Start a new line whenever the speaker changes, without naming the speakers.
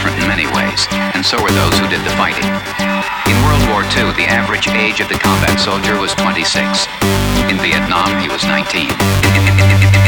different in many ways, and so were those who did the fighting. In World War II, the average age of the combat soldier was 26. In Vietnam, he was 19.